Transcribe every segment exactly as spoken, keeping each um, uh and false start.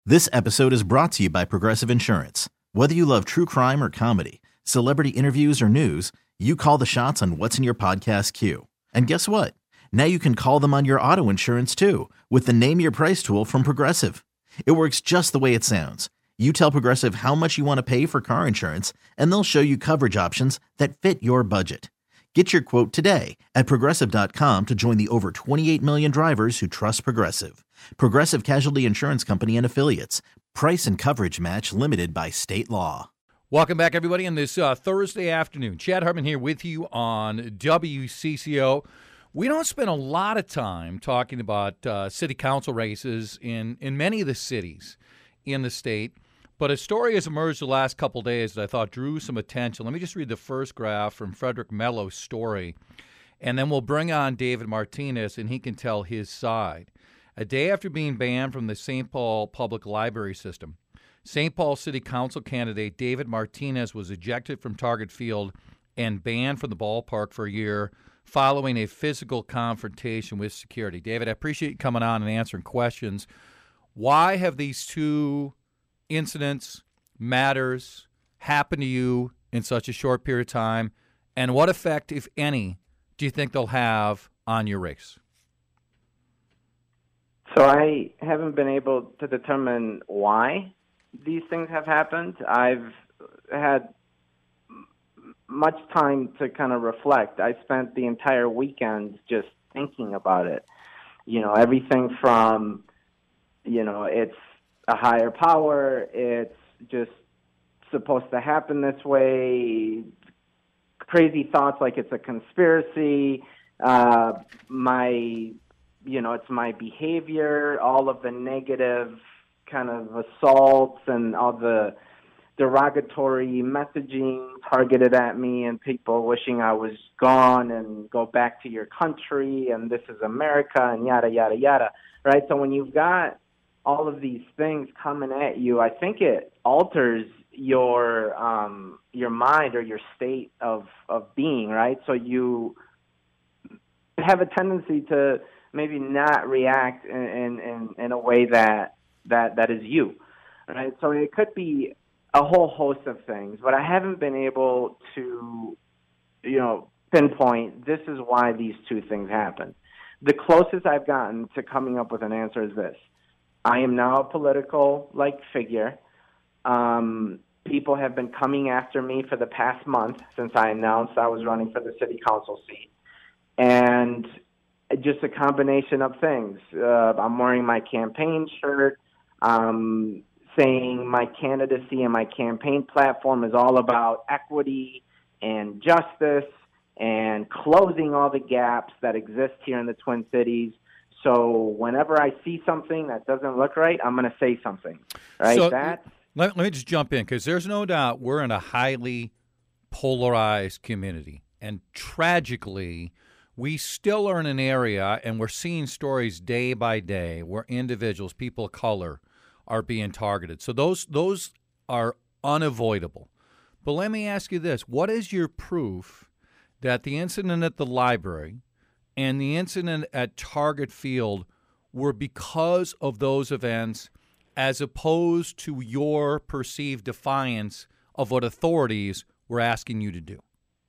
This episode is brought to you by Progressive Insurance. Whether you love true crime or comedy, celebrity interviews or news, you call the shots on what's in your podcast queue. And guess what? Now you can call them on your auto insurance too with the Name Your Price tool from Progressive. It works just the way it sounds. You tell Progressive how much you want to pay for car insurance, and they'll show you coverage options that fit your budget. Get your quote today at Progressive dot com to join the over twenty-eight million drivers who trust Progressive. Progressive Casualty Insurance Company and Affiliates. Price and coverage match limited by state law. Welcome back, everybody, on this uh, Thursday afternoon. Chad Hartman here with you on W C C O. We don't spend a lot of time talking about uh, city council races in, in many of the cities in the state, but a story has emerged the last couple days that I thought drew some attention. Let me just read the first graph from Frederick Mello's story, and then we'll bring on David Martinez, and he can tell his side. A day after being banned from the Saint Paul Public Library System, Saint Paul City Council candidate David Martinez was ejected from Target Field and banned from the ballpark for a year following a physical confrontation with security. David, I appreciate you coming on and answering questions. Why have these two incidents, matters, happened to you in such a short period of time, and what effect, if any, do you think they'll have on your race? So I haven't been able to determine why these things have happened. I've had much time to kind of reflect. I spent the entire weekend just thinking about it. You know, everything from, you know, it's a higher power, it's just supposed to happen this way, crazy thoughts like it's a conspiracy, uh, my... you know, it's my behavior, all of the negative kind of assaults and all the derogatory messaging targeted at me and people wishing I was gone and go back to your country and this is America and yada, yada, yada, right? So when you've got all of these things coming at you, I think it alters your um, your mind or your state of, of being, right? So you have a tendency to maybe not react in, in, in a way that, that, that is you, right? So it could be a whole host of things, but I haven't been able to, you know, pinpoint this is why these two things happen. The closest I've gotten to coming up with an answer is this. I am now a political, like, figure. Um, people have been coming after me for the past month since I announced I was running for the city council seat. And just a combination of things. Uh, I'm wearing my campaign shirt, um, saying my candidacy and my campaign platform is all about equity and justice and closing all the gaps that exist here in the Twin Cities. So whenever I see something that doesn't look right, I'm going to say something. Right? So That's, let, let me just jump in, because there's no doubt we're in a highly polarized community. And tragically, we still are in an area, and we're seeing stories day by day where individuals, people of color, are being targeted. So those those are unavoidable. But let me ask you this. What is your proof that the incident at the library and the incident at Target Field were because of those events as opposed to your perceived defiance of what authorities were asking you to do?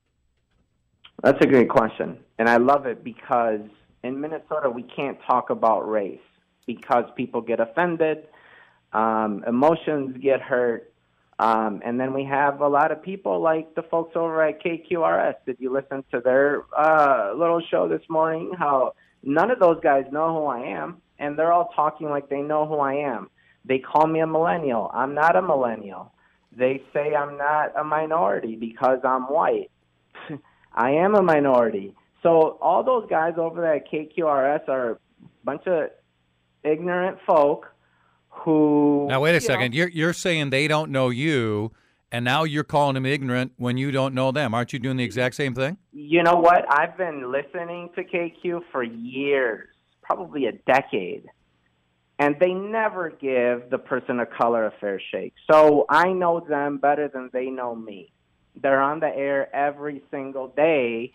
That's a great question, and I love it because in Minnesota we can't talk about race because people get offended, um, emotions get hurt, um, and then we have a lot of people like the folks over at K Q R S. Did you listen to their uh, little show this morning? How none of those guys know who I am, and they're all talking like they know who I am. They call me a millennial. I'm not a millennial. They say I'm not a minority because I'm white. I am a minority. So all those guys over there at K Q R S are a bunch of ignorant folk who... Now, wait a you second. know, You're, you're saying they don't know you, and now you're calling them ignorant when you don't know them. Aren't you doing the exact same thing? You know what? I've been listening to K Q for years, probably a decade, and they never give the person of color a fair shake. So I know them better than they know me. They're on the air every single day,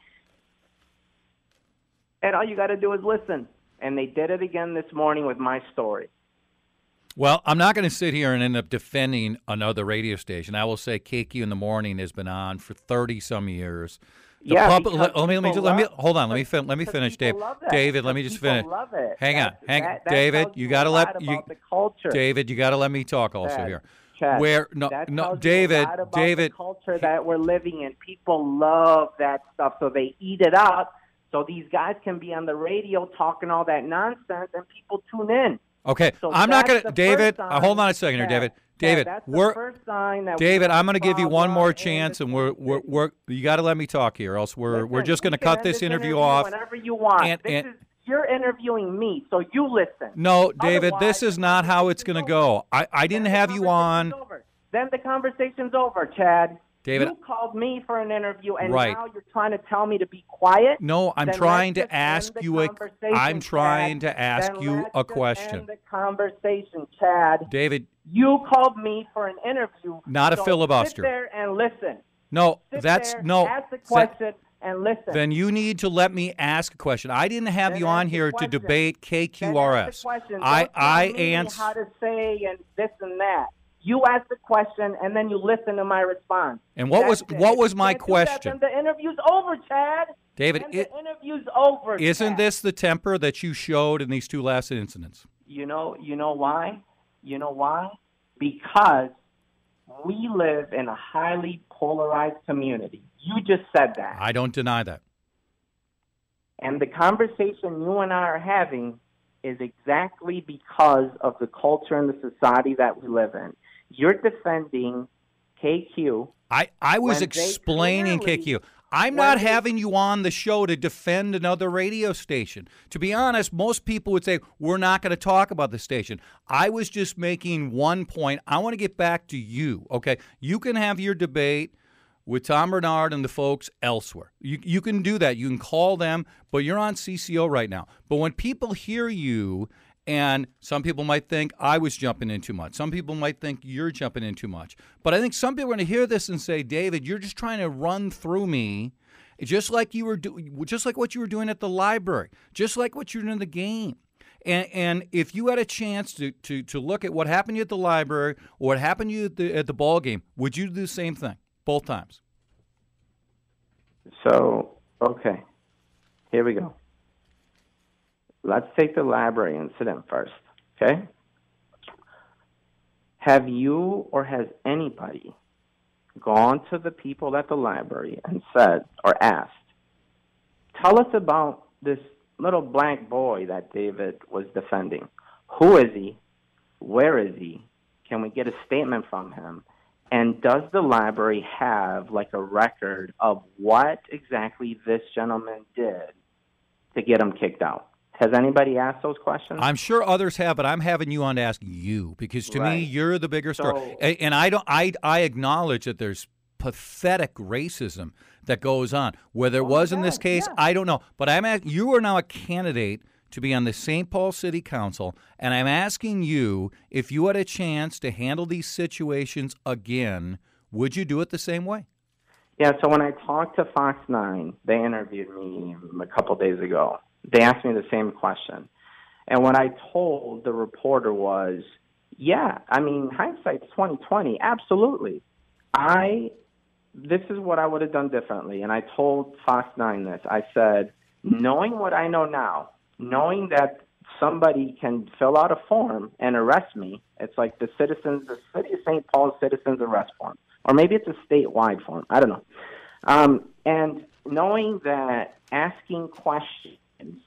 and all you got to do is listen. And they did it again this morning with my story. Well, I'm not going to sit here and end up defending another radio station. I will say K Q in the Morning has been on for thirty some years. The yeah, pub- let, let me let me people let me love- hold on. Let me fin- let me finish, Dave. people love that. David, let me just People finish. love it. Hang on, That's- hang that- that David. tells You you got to a let lot you. about the culture. David, you got to let me talk also Chad, here. Chad, Where no that no tells David you a lot about David the culture that we're living in. People love that stuff, so they eat it up. So these guys can be on the radio talking all that nonsense, and people tune in. Okay, So I'm not that's going to the David. first uh, hold on a sign second here, that- David. that- David, that's the we're first sign that we David. have I'm going to a give you one problem more in chance, the and we're we're, city. we're you got to let me talk here, else we're Listen, we're just going to we can cut end this interview interview off. whenever you want. And- this and- is you're interviewing me, so you listen. No, David, Otherwise, this is the not how it's going to conversation's go. I, I didn't Then the have you on. conversation's over. Then the conversation's over, Chad. David- you called me for an interview, and Right. now you're trying to tell me to be quiet. No, I'm Then trying let's to just end ask the you a. conversation, I'm trying Chad. to ask Then you let's a just question. End the conversation, Chad. David, You called me for an interview. Not a so filibuster. Sit there and listen. no, Sit that's there, no. Ask the that- question and listen. then you need to let me ask a question. I didn't have Then you ask on the here to question. debate Then K Q R ask S. the question. I Don't tell I me answer. how to say and this and that. You ask the question and then you listen to my response. And what was That's it. what If was you my can't do that, question? then the interview's over, Chad. David, Then it, the interview's over. isn't Chad. this the temper that you showed in these two last incidents? You know, you know why? You know why? Because we live in a highly polarized community. You just said that. I don't deny that. And the conversation you and I are having is exactly because of the culture and the society that we live in. You're defending K Q. I, I was When they explaining clearly- K Q. I'm when not they- having you on the show to defend another radio station. To be honest, most people would say, we're not going to talk about the station. I was just making one point. I want to get back to you, okay? You can have your debate with Tom Bernard and the folks elsewhere. You, you can do that. You can call them, but you're on C C O right now. But when people hear you, and some people might think I was jumping in too much. Some people might think you're jumping in too much. But I think some people are going to hear this and say, David, you're just trying to run through me, just like you were doing, just like what you were doing at the library, just like what you're doing in the game. And, and if you had a chance to, to, to look at what happened to you at the library or what happened to you at the, at the ball game, would you do the same thing both times? So, okay, here we go. Let's take the library incident first, okay? Have you or has anybody gone to the people at the library and said or asked, tell us about this little black boy that David was defending? Who is he? Where is he? Can we get a statement from him? And does the library have like a record of what exactly this gentleman did to get him kicked out? Has anybody asked those questions? I'm sure others have, but I'm having you on to ask you because to me, Right. you're the bigger story. So- A- and I don't. I I acknowledge that there's pathetic racism that goes on. Whether it Oh, was in this yeah, case, yeah. I don't know. But I'm at, you are now a candidate to be on the Saint Paul City Council, and I'm asking you if you had a chance to handle these situations again, would you do it the same way? Yeah, so when I talked to Fox nine, they interviewed me a couple days ago. They asked me the same question. And what I told the reporter was, yeah, I mean, hindsight's twenty twenty, absolutely. I this is what I would have done differently. And I told Fox nine this. I said, knowing what I know now, knowing that somebody can fill out a form and arrest me, it's like the citizens, the City of Saint Paul's citizens arrest form. Or maybe it's a statewide form. I don't know. Um, and knowing that asking questions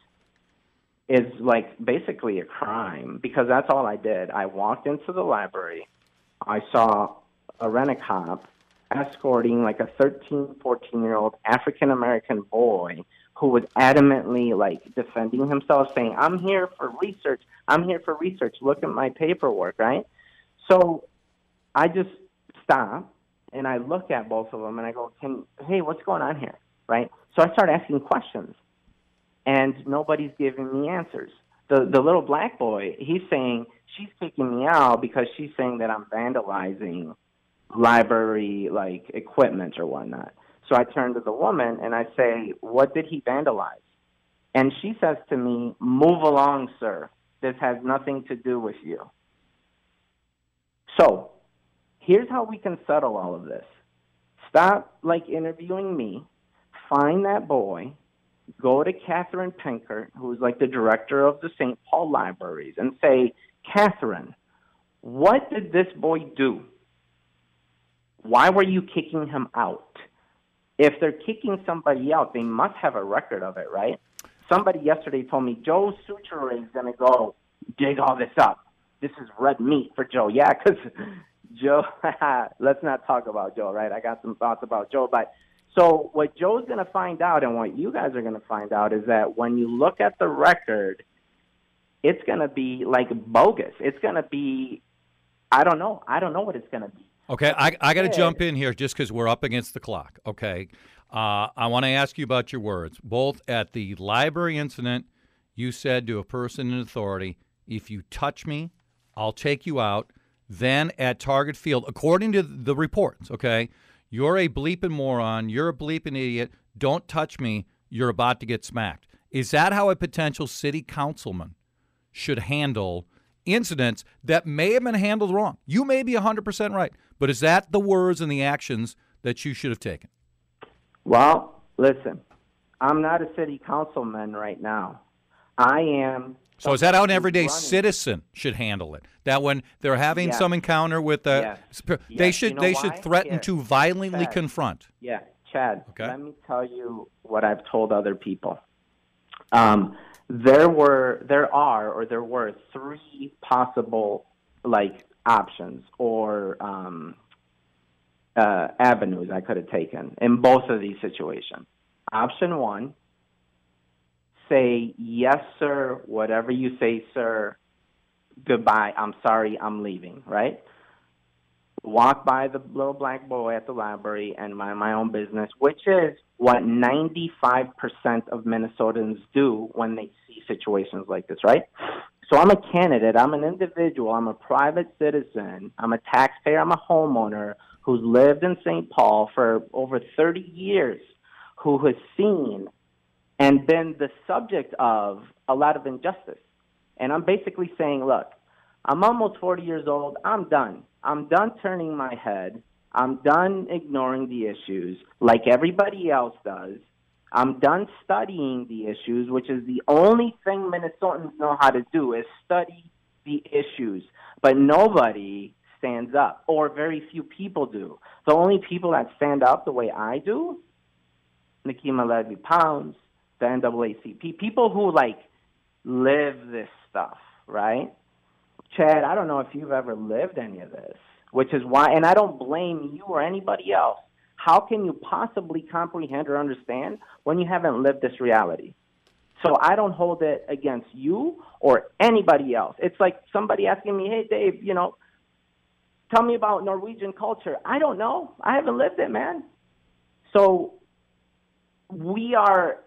is like basically a crime, because that's all I did. I walked into the library. I saw a rent-a-cop escorting like a thirteen, fourteen-year-old African-American boy who was adamantly like defending himself, saying, I'm here for research. I'm here for research. Look at my paperwork, right? So I just stop and I look at both of them and I go, "Can hey, what's going on here?" Right? So I start asking questions, and nobody's giving me answers. The the little black boy, he's saying she's kicking me out because she's saying that I'm vandalizing library like equipment or whatnot. So I turn to the woman and I say, "What did he vandalize?" And she says to me, "Move along, sir. This has nothing to do with you." So here's how we can settle all of this. Stop, like, interviewing me. Find that boy. Go to Catherine Pinkert, who's, like, the director of the Saint Paul Libraries, and say, Catherine, what did this boy do? Why were you kicking him out? If they're kicking somebody out, they must have a record of it, right? Somebody yesterday told me, Joe Suchere is going to go dig all this up. This is red meat for Joe. Yeah, because Joe, let's not talk about Joe, right? I got some thoughts about Joe. But so what Joe's going to find out and what you guys are going to find out is that when you look at the record, it's going to be like bogus. It's going to be, I don't know. I don't know what it's going to be. Okay, I, I got to jump in here just because we're up against the clock, okay? Uh, I want to ask you about your words. Both at the library incident, you said to a person in authority, if you touch me, I'll take you out. Then at Target Field, according to the reports, okay, you're a bleeping moron, you're a bleeping idiot, don't touch me, you're about to get smacked. Is that how a potential city councilman should handle incidents that may have been handled wrong? You may be one hundred percent right, but is that the words and the actions that you should have taken? Well, listen, I'm not a city councilman right now. I am. So is that how an everyday running. citizen should handle it? That when they're having yes. some encounter with a, yes. they yes. should you know they why? should threaten Here. to violently Chad. confront. Yeah, Chad. Okay. Let me tell you what I've told other people. Um, there were, there are, or there were three possible like options or um, uh, avenues I could have taken in both of these situations. Option one. Say, yes, sir, whatever you say, sir, goodbye, I'm sorry, I'm leaving, right? Walk by the little black boy at the library and mind my own business, which is what ninety-five percent of Minnesotans do when they see situations like this, right? So I'm a candidate, I'm an individual, I'm a private citizen, I'm a taxpayer, I'm a homeowner who's lived in Saint Paul for over thirty years, who has seen and been the subject of a lot of injustice. And I'm basically saying, look, I'm almost forty years old. I'm done. I'm done turning my head. I'm done ignoring the issues like everybody else does. I'm done studying the issues, which is the only thing Minnesotans know how to do is study the issues. But nobody stands up, or very few people do. The only people that stand up the way I do, Nikema Levy-Pounds, the N double A C P, people who, like, live this stuff, right? Chad, I don't know if you've ever lived any of this, which is why, and I don't blame you or anybody else. How can you possibly comprehend or understand when you haven't lived this reality? So I don't hold it against you or anybody else. It's like somebody asking me, hey, Dave, you know, tell me about Norwegian culture. I don't know. I haven't lived it, man. So we are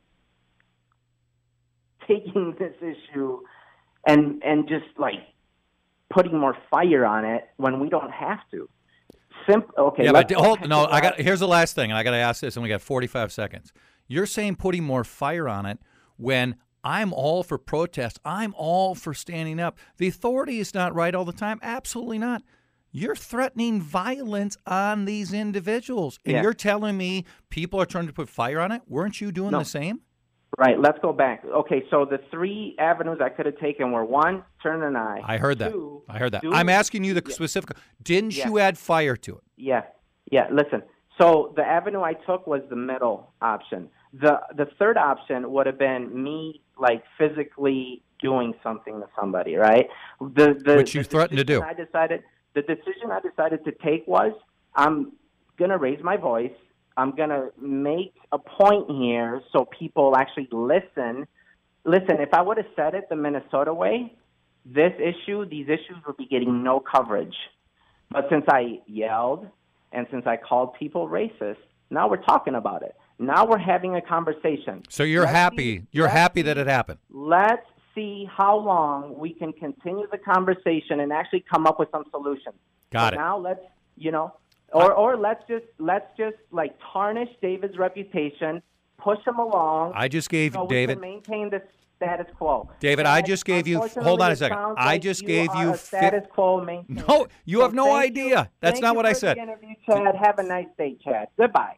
taking this issue and and just like putting more fire on it when we don't have to. Simple. Okay. Yeah, but hold, no. I got. Here's the last thing, and I got to ask this, and we got forty-five seconds. You're saying putting more fire on it when I'm all for protest. I'm all for standing up. The authority is not right all the time. Absolutely not. You're threatening violence on these individuals, and yeah. you're telling me people are trying to put fire on it. Weren't you doing no. the same? Right. Let's go back. Okay. So the three avenues I could have taken were one, turn an eye. I heard that. Two, I heard that. do, I'm asking you the yeah. specific. Didn't yeah. you add fire to it? Yeah. Yeah. Listen. So the avenue I took was the middle option. The the third option would have been me like physically doing something to somebody, right? The the Which you the threatened to do. I decided the decision I decided to take was I'm gonna raise my voice. I'm going to make a point here so people actually listen. Listen, if I would have said it the Minnesota way, this issue, these issues would be getting no coverage. But since I yelled and since I called people racist, now we're talking about it. Now we're having a conversation. So you're let's happy. See, you're happy that it happened. Let's see how long we can continue the conversation and actually come up with some solutions. Got so it. Now let's, you know, Or or let's just let's just like tarnish David's reputation, push him along. I just gave so David. We can maintain this. status quo. David, Chad, I just gave you. Hold on a second. sounds I like just you gave are you. a status quo maintainer. No, you So have no thank idea. you. That's Thank not you what I for said. The interview, Chad. Have a nice day, Chad. Goodbye.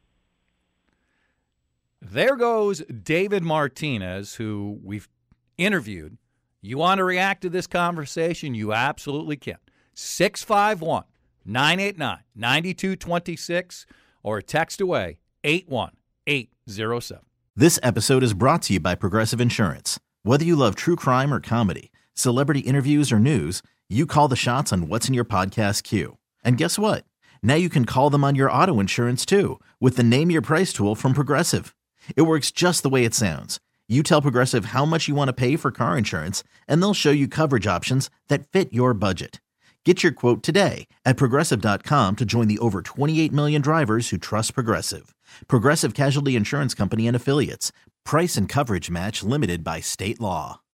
There goes David Martinez, who we've interviewed. You want to react to this conversation? You absolutely can. six five one, nine eight nine, nine two two six or text away eight one eight zero seven. This episode is brought to you by Progressive Insurance. Whether you love true crime or comedy, celebrity interviews or news, you call the shots on what's in your podcast queue. And guess what? Now you can call them on your auto insurance too with the Name Your Price tool from Progressive. It works just the way it sounds. You tell Progressive how much you want to pay for car insurance, and they'll show you coverage options that fit your budget. Get your quote today at Progressive dot com to join the over twenty-eight million drivers who trust Progressive. Progressive Casualty Insurance Company and Affiliates. Price and coverage match limited by state law.